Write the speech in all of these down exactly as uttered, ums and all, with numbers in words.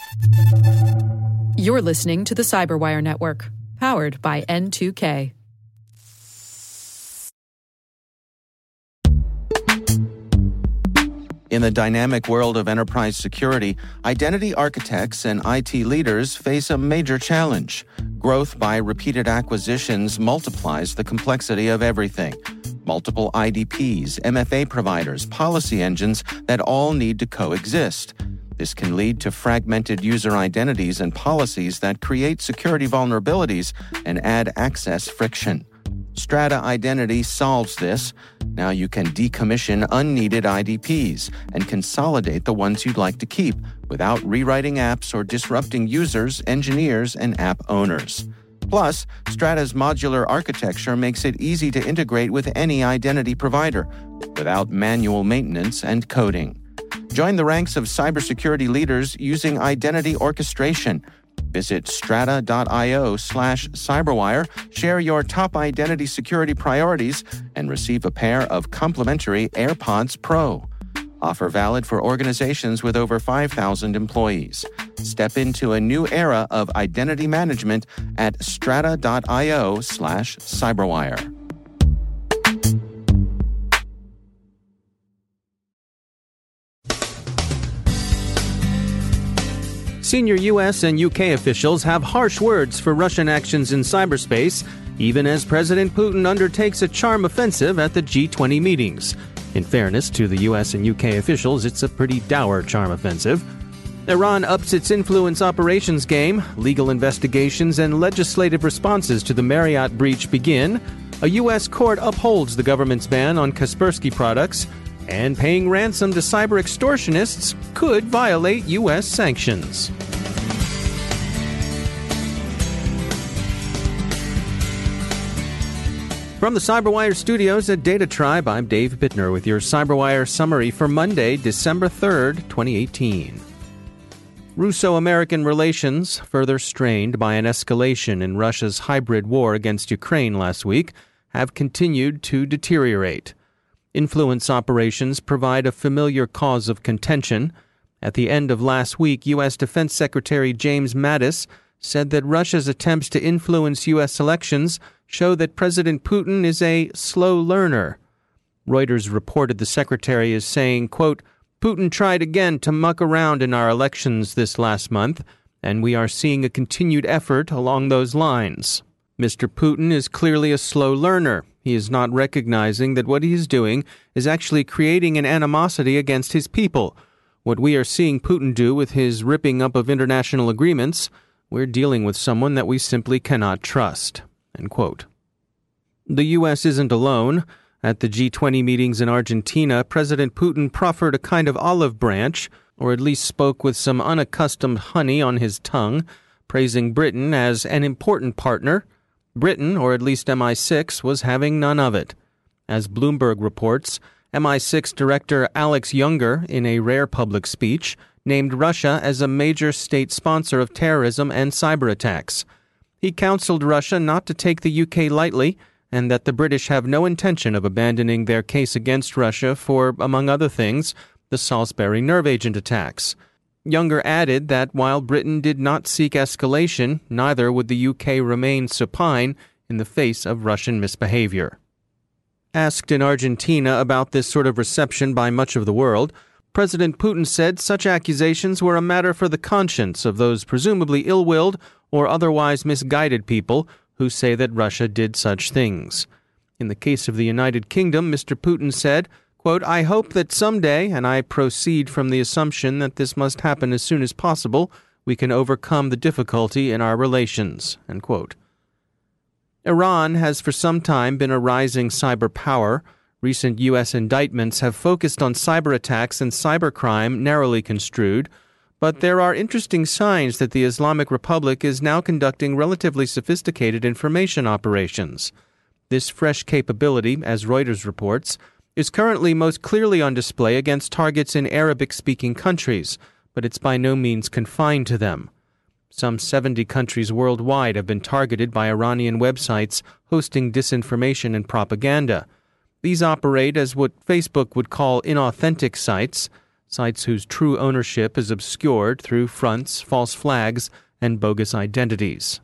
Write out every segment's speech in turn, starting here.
You're listening to the Cyberwire Network, powered by N two K. In the dynamic world of enterprise security, identity architects and I T leaders face a major challenge. Growth by repeated acquisitions multiplies the complexity of everything. Multiple I D Ps, M F A providers, policy engines that all need to coexist. This can lead to fragmented user identities and policies that create security vulnerabilities and add access friction. Strata Identity solves this. Now you can decommission unneeded I D Ps and consolidate the ones you'd like to keep without rewriting apps or disrupting users, engineers, and app owners. Plus, Strata's modular architecture makes it easy to integrate with any identity provider without manual maintenance and coding. Join the ranks of cybersecurity leaders using identity orchestration. Visit strata.io slash cyberwire, share your top identity security priorities, and receive a pair of complimentary AirPods Pro. Offer valid for organizations with over five thousand employees. Step into a new era of identity management at strata.io slash cyberwire. Senior U S and U K officials have harsh words for Russian actions in cyberspace, even as President Putin undertakes a charm offensive at the G twenty meetings. In fairness to the U S and U K officials, it's a pretty dour charm offensive. Iran ups its influence operations game, legal investigations and legislative responses to the Marriott breach begin, a U S court upholds the government's ban on Kaspersky products, and paying ransom to cyber extortionists could violate U S sanctions. From the Cyberwire studios at Data Tribe, I'm Dave Bittner with your Cyberwire summary for Monday, December third, twenty eighteen. Russo-American relations, further strained by an escalation in Russia's hybrid war against Ukraine last week, have continued to deteriorate. Influence operations provide a familiar cause of contention. At the end of last week, U S Defense Secretary James Mattis said that Russia's attempts to influence U S elections show that President Putin is a slow learner. Reuters reported the secretary as saying, quote, Putin tried again to muck around in our elections this last month, and we are seeing a continued effort along those lines. Mister Putin is clearly a slow learner. He is not recognizing that what he is doing is actually creating an animosity against his people. What we are seeing Putin do with his ripping up of international agreements, we're dealing with someone that we simply cannot trust. End quote. The U S isn't alone. At the G twenty meetings in Argentina, President Putin proffered a kind of olive branch, or at least spoke with some unaccustomed honey on his tongue, praising Britain as an important partner. Britain, or at least M I six, was having none of it. As Bloomberg reports, M I six Director Alex Younger, in a rare public speech, named Russia as a major state sponsor of terrorism and cyber attacks. He counseled Russia not to take the U K lightly, and that the British have no intention of abandoning their case against Russia for, among other things, the Salisbury nerve agent attacks. Younger added that while Britain did not seek escalation, neither would the U K remain supine in the face of Russian misbehavior. Asked in Argentina about this sort of reception by much of the world, President Putin said such accusations were a matter for the conscience of those presumably ill-willed or otherwise misguided people who say that Russia did such things. In the case of the United Kingdom, Mister Putin said, quote, I hope that someday, and I proceed from the assumption that this must happen as soon as possible, we can overcome the difficulty in our relations, end quote. Iran has for some time been a rising cyber power. Recent U S indictments have focused on cyber attacks and cybercrime narrowly construed, but there are interesting signs that the Islamic Republic is now conducting relatively sophisticated information operations. This fresh capability, as Reuters reports, is currently most clearly on display against targets in Arabic-speaking countries, but it's by no means confined to them. Some seventy countries worldwide have been targeted by Iranian websites hosting disinformation and propaganda. These operate as what Facebook would call inauthentic sites. sites whose true ownership is obscured through fronts, false flags, and bogus identities.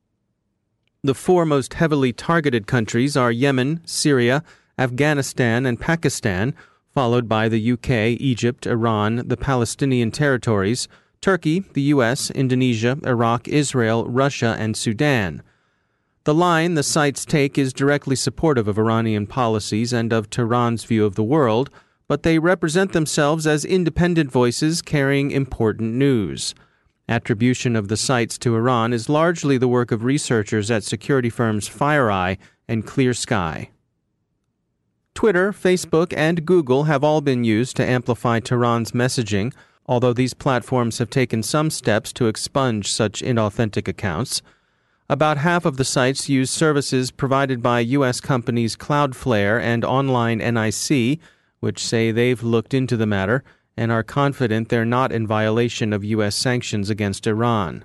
The four most heavily targeted countries are Yemen, Syria, Afghanistan, and Pakistan, followed by the U K, Egypt, Iran, the Palestinian territories, Turkey, the U S, Indonesia, Iraq, Israel, Russia, and Sudan. The line the sites take is directly supportive of Iranian policies and of Tehran's view of the world, but they represent themselves as independent voices carrying important news. Attribution of the sites to Iran is largely the work of researchers at security firms FireEye and ClearSky. Twitter, Facebook, and Google have all been used to amplify Tehran's messaging, although these platforms have taken some steps to expunge such inauthentic accounts. About half of the sites use services provided by U S companies Cloudflare and Online N I C, which say they've looked into the matter and are confident they're not in violation of U S sanctions against Iran.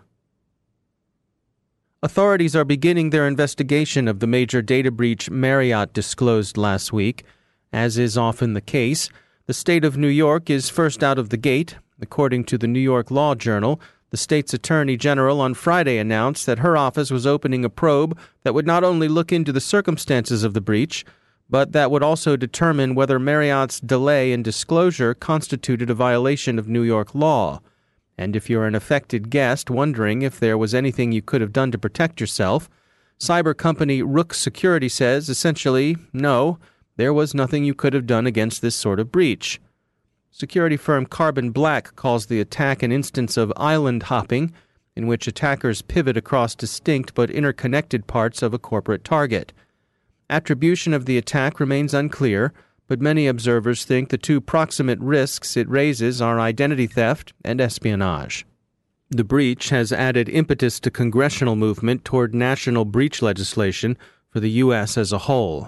Authorities are beginning their investigation of the major data breach Marriott disclosed last week. As is often the case, the state of New York is first out of the gate. According to the New York Law Journal, the state's attorney general on Friday announced that her office was opening a probe that would not only look into the circumstances of the breach, but that would also determine whether Marriott's delay in disclosure constituted a violation of New York law. And if you're an affected guest wondering if there was anything you could have done to protect yourself, cyber company Rook Security says, essentially, no, there was nothing you could have done against this sort of breach. Security firm Carbon Black calls the attack an instance of island hopping, in which attackers pivot across distinct but interconnected parts of a corporate target. Attribution of the attack remains unclear, but many observers think the two proximate risks it raises are identity theft and espionage. The breach has added impetus to congressional movement toward national breach legislation for the U S as a whole.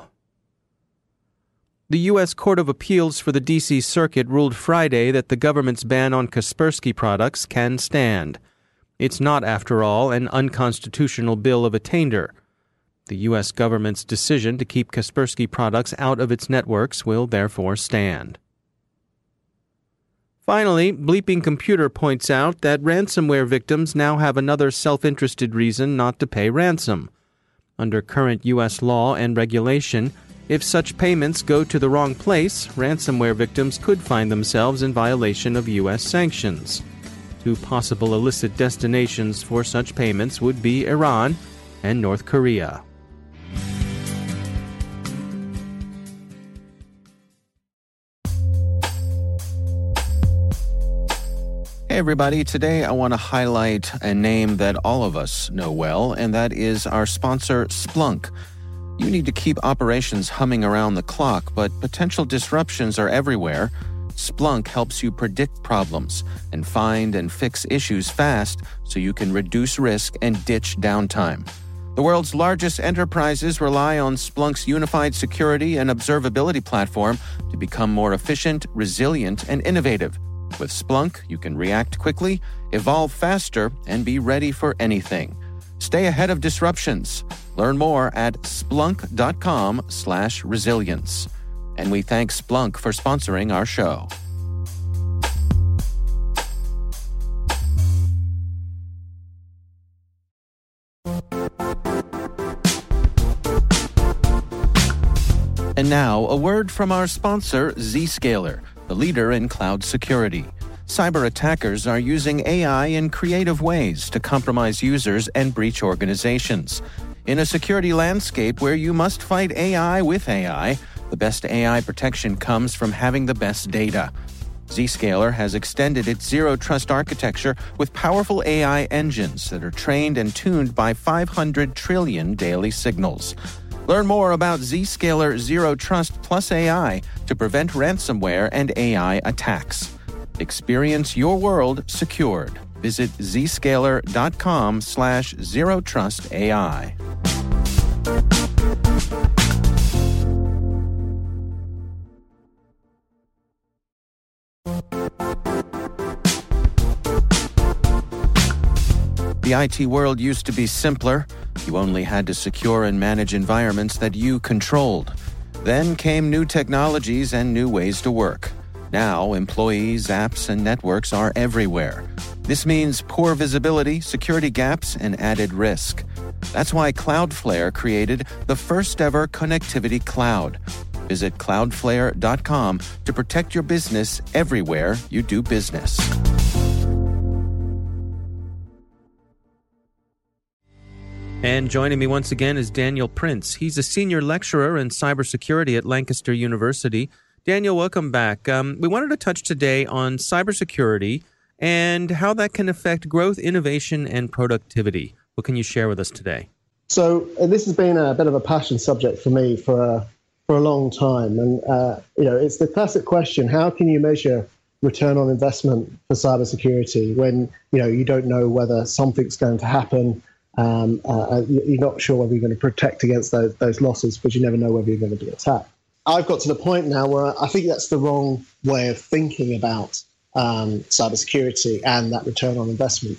The U S Court of Appeals for the D C Circuit ruled Friday that the government's ban on Kaspersky products can stand. It's not, after all, an unconstitutional bill of attainder. The U S government's decision to keep Kaspersky products out of its networks will therefore stand. Finally, Bleeping Computer points out that ransomware victims now have another self-interested reason not to pay ransom. Under current U S law and regulation, if such payments go to the wrong place, ransomware victims could find themselves in violation of U S sanctions. Two possible illicit destinations for such payments would be Iran and North Korea. Hey everybody, today I want to highlight a name that all of us know well, and that is our sponsor, Splunk. You need to keep operations humming around the clock, but potential disruptions are everywhere. Splunk helps you predict problems and find and fix issues fast so you can reduce risk and ditch downtime. The world's largest enterprises rely on Splunk's unified security and observability platform to become more efficient, resilient, and innovative. With Splunk, you can react quickly, evolve faster, and be ready for anything. Stay ahead of disruptions. Learn more at splunk.com slash resilience. And we thank Splunk for sponsoring our show. And now, a word from our sponsor, Zscaler, the leader in cloud security. Cyber attackers are using A I in creative ways to compromise users and breach organizations. In a security landscape where you must fight A I with A I, the best A I protection comes from having the best data. Zscaler has extended its zero-trust architecture with powerful A I engines that are trained and tuned by five hundred trillion daily signals. Learn more about Zscaler Zero Trust Plus A I to prevent ransomware and A I attacks. Experience your world secured. Visit zscaler.com slash zero trust AI. The I T world used to be simpler. You only had to secure and manage environments that you controlled. Then came new technologies and new ways to work. Now, employees, apps, and networks are everywhere. This means poor visibility, security gaps, and added risk. That's why Cloudflare created the first-ever connectivity cloud. Visit cloudflare dot com to protect your business everywhere you do business. And joining me once again is Daniel Prince. He's a senior lecturer in cybersecurity at Lancaster University. Daniel, welcome back. Um, we wanted to touch today on cybersecurity and how that can affect growth, innovation, and productivity. What can you share with us today? So uh, this has been a bit of a passion subject for me for a, for a long time. And, uh, you know, it's the classic question, how can you measure return on investment for cybersecurity when, you know, you don't know whether something's going to happen? Um, uh, you're not sure whether you're going to protect against those, those losses, but you never know whether you're going to be attacked. I've got to the point now where I think that's the wrong way of thinking about um, cybersecurity and that return on investment.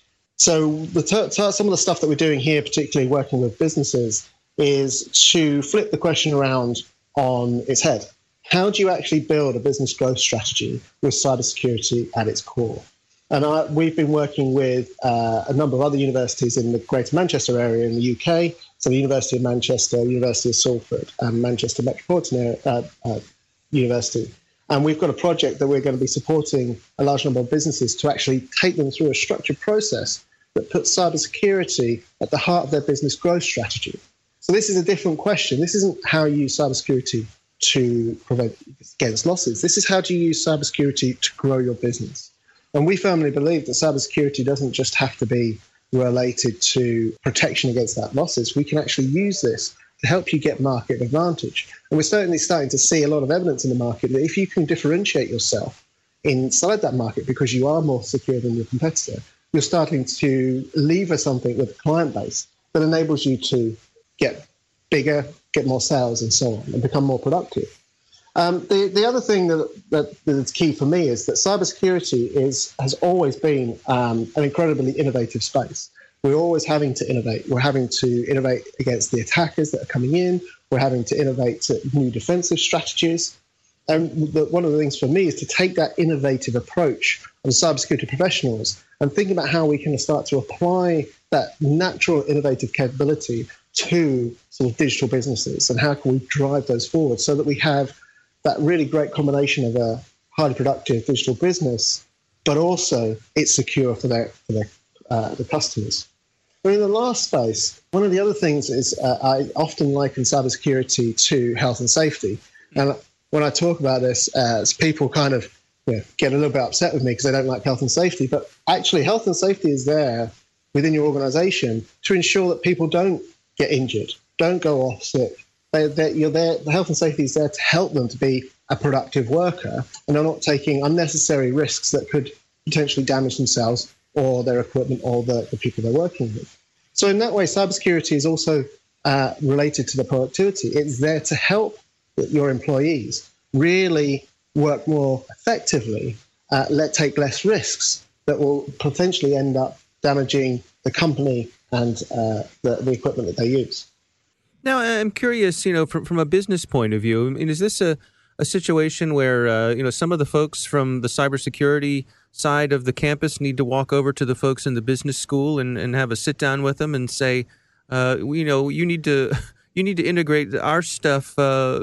So the ter- some of the stuff that we're doing here, particularly working with businesses, is to flip the question around on its head. How do you actually build a business growth strategy with cybersecurity at its core? And I, we've been working with uh, a number of other universities in the Greater Manchester area in the U K, so the University of Manchester, University of Salford, and Manchester Metropolitan area, uh, uh, University. And we've got a project that we're going to be supporting a large number of businesses to actually take them through a structured process that puts cybersecurity at the heart of their business growth strategy. So this is a different question. This isn't how you use cybersecurity to prevent against losses. This is how do you use cybersecurity to grow your business. And we firmly believe that cybersecurity doesn't just have to be related to protection against that losses. We can actually use this to help you get market advantage. And we're certainly starting to see a lot of evidence in the market that if you can differentiate yourself inside that market because you are more secure than your competitor, you're starting to lever something with a client base that enables you to get bigger, get more sales and so on, and become more productive. Um, the, the other thing that, that that's key for me is that cybersecurity is has always been um, an incredibly innovative space. We're always having to innovate. We're having to innovate against the attackers that are coming in. We're having to innovate to new defensive strategies. And the, one of the things for me is to take that innovative approach of cybersecurity professionals and think about how we can start to apply that natural innovative capability to sort of digital businesses and how can we drive those forward so that we have that really great combination of a highly productive digital business, but also it's secure for their for their uh, the customers. But in the last space, one of the other things is uh, I often liken cybersecurity to health and safety. And when I talk about this, uh, people kind of you know, get a little bit upset with me because they don't like health and safety. But actually, health and safety is there within your organization to ensure that people don't get injured, don't go off sick. They, they, you're there. The health and safety is there to help them to be a productive worker, and they're not taking unnecessary risks that could potentially damage themselves or their equipment or the, the people they're working with. So in that way, cybersecurity is also uh, related to the productivity. It's there to help your employees really work more effectively, uh, let take less risks that will potentially end up damaging the company and uh, the, the equipment that they use. Now, I'm curious, you know, from, from a business point of view, I mean, is this a, a situation where, uh, you know, some of the folks from the cybersecurity side of the campus need to walk over to the folks in the business school and, and have a sit down with them and say, uh, you know, you need to you need to integrate our stuff uh,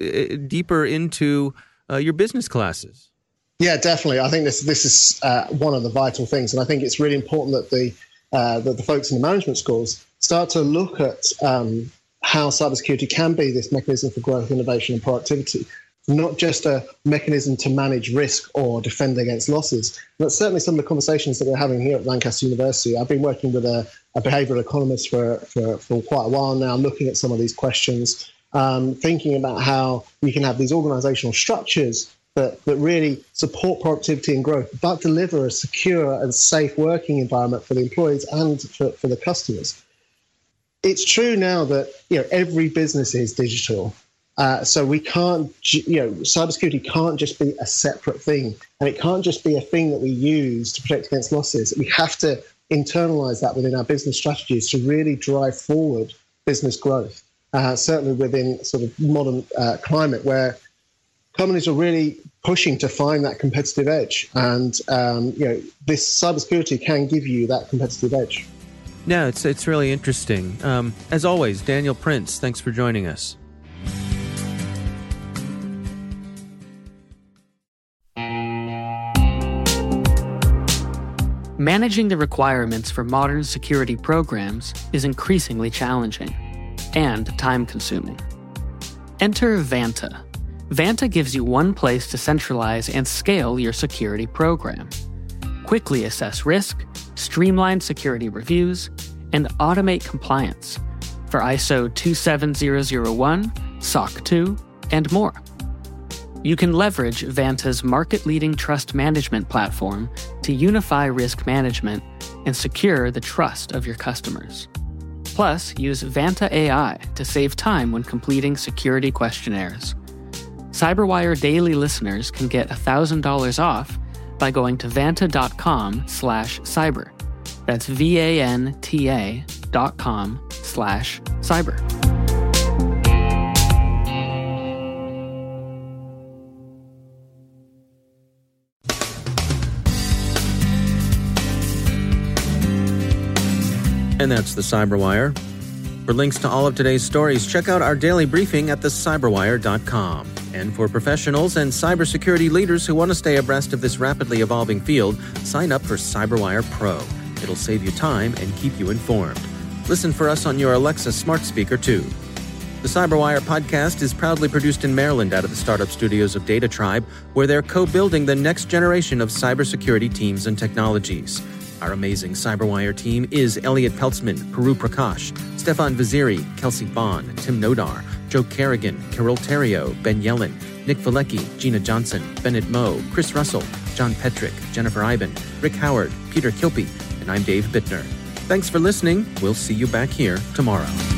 deeper into uh, your business classes? Yeah, definitely. I think this this is uh, one of the vital things, and I think it's really important that the uh, that the folks in the management schools start to look at um, how cybersecurity can be this mechanism for growth, innovation, and productivity, not just a mechanism to manage risk or defend against losses. And that's certainly some of the conversations that we're having here at Lancaster University. I've been working with a, a behavioral economist for, for, for quite a while now, looking at some of these questions, um, thinking about how we can have these organizational structures that, that really support productivity and growth, but deliver a secure and safe working environment for the employees and for, for the customers. It's true now that you know every business is digital, uh, so we can't. You know, cybersecurity can't just be a separate thing, and it can't just be a thing that we use to protect against losses. We have to internalize that within our business strategies to really drive forward business growth. Uh, certainly within sort of modern uh, climate where companies are really pushing to find that competitive edge. And, um, you know, this cybersecurity can give you that competitive edge. Yeah, it's, it's really interesting. Um, as always, Daniel Prince, thanks for joining us. Managing the requirements for modern security programs is increasingly challenging and time-consuming. Enter Vanta. Vanta gives you one place to centralize and scale your security program. Quickly assess risk, streamline security reviews, and automate compliance for I S O two seven zero zero one, S O C two, and more. You can leverage Vanta's market-leading trust management platform to unify risk management and secure the trust of your customers. Plus, use Vanta A I to save time when completing security questionnaires. CyberWire Daily listeners can get one thousand dollars off by going to vanta.com slash cyber. That's V-A-N-T-A dot com slash cyber. And that's the Cyberwire. For links to all of today's stories, check out our daily briefing at the cyberwire dot com. And for professionals and cybersecurity leaders who want to stay abreast of this rapidly evolving field, sign up for CyberWire Pro. It'll save you time and keep you informed. Listen for us on your Alexa smart speaker, too. The Cyberwire podcast is proudly produced in Maryland out of the startup studios of Data Tribe, where they're co-building the next generation of cybersecurity teams and technologies. Our amazing Cyberwire team is Elliot Peltzman, Puru Prakash, Stefan Vaziri, Kelsey Bond, Tim Nodar, Joe Kerrigan, Carol Terrio, Ben Yellen, Nick Valecki, Gina Johnson, Bennett Moe, Chris Russell, John Petrick, Jennifer Iben, Rick Howard, Peter Kilpie, and I'm Dave Bittner. Thanks for listening. We'll see you back here tomorrow.